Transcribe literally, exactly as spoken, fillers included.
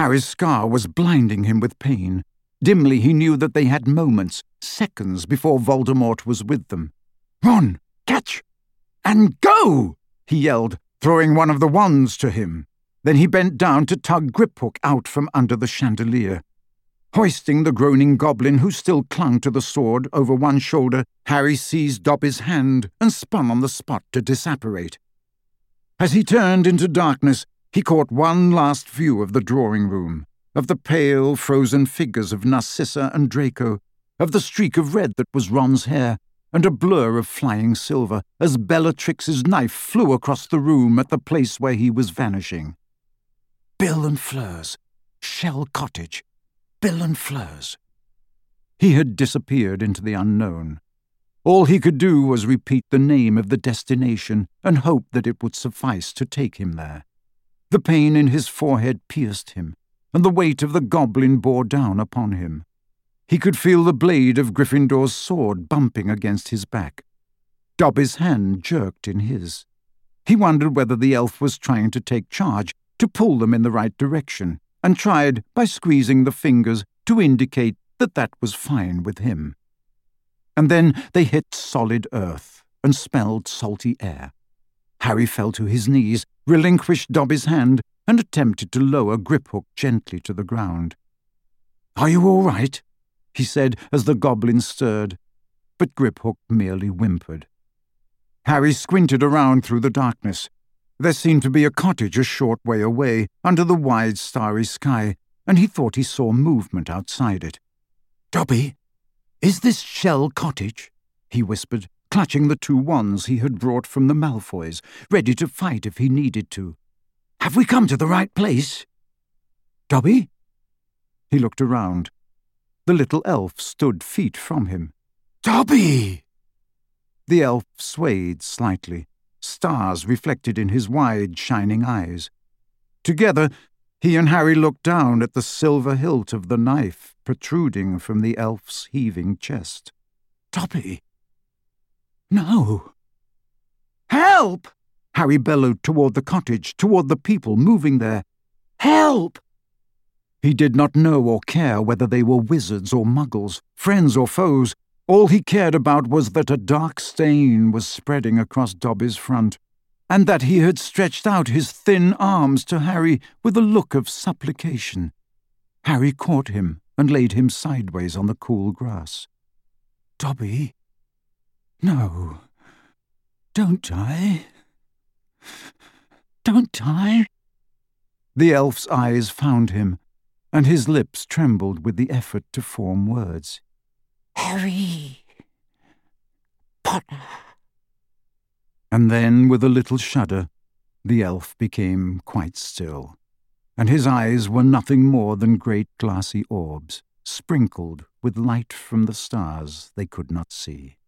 Harry's scar was blinding him with pain. Dimly he knew that they had moments, seconds, before Voldemort was with them. "Run! Catch! And go!" he yelled, throwing one of the wands to him. Then he bent down to tug Griphook out from under the chandelier. Hoisting the groaning goblin who still clung to the sword over one shoulder, Harry seized Dobby's hand and spun on the spot to disapparate. As he turned into darkness, he caught one last view of the drawing-room, of the pale, frozen figures of Narcissa and Draco, of the streak of red that was Ron's hair, and a blur of flying silver as Bellatrix's knife flew across the room at the place where he was vanishing. Bill and Fleur's, Shell Cottage, Bill and Fleur's. He had disappeared into the unknown. All he could do was repeat the name of the destination and hope that it would suffice to take him there. The pain in his forehead pierced him, and the weight of the goblin bore down upon him. He could feel the blade of Gryffindor's sword bumping against his back. Dobby's hand jerked in his. He wondered whether the elf was trying to take charge, to pull them in the right direction, and tried, by squeezing the fingers, to indicate that that was fine with him. And then they hit solid earth and smelled salty air. Harry fell to his knees, relinquished Dobby's hand, and attempted to lower Griphook gently to the ground. "Are you all right?" he said as the goblin stirred, but Griphook merely whimpered. Harry squinted around through the darkness. There seemed to be a cottage a short way away, under the wide starry sky, and he thought he saw movement outside it. "Dobby, is this Shell Cottage?" he whispered, clutching the two wands he had brought from the Malfoys, ready to fight if he needed to. "Have we come to the right place?" "Dobby?" He looked around. The little elf stood feet from him. "Dobby!" The elf swayed slightly, stars reflected in his wide, shining eyes. Together, he and Harry looked down at the silver hilt of the knife protruding from the elf's heaving chest. "Dobby! No!" "Help!" Harry bellowed toward the cottage, toward the people moving there. "Help!" He did not know or care whether they were wizards or muggles, friends or foes. All he cared about was that a dark stain was spreading across Dobby's front, and that he had stretched out his thin arms to Harry with a look of supplication. Harry caught him and laid him sideways on the cool grass. "Dobby, no, don't die. Don't die." The elf's eyes found him, and his lips trembled with the effort to form words. "Harry Potter." And then, with a little shudder, the elf became quite still, and his eyes were nothing more than great glassy orbs, sprinkled with light from the stars they could not see.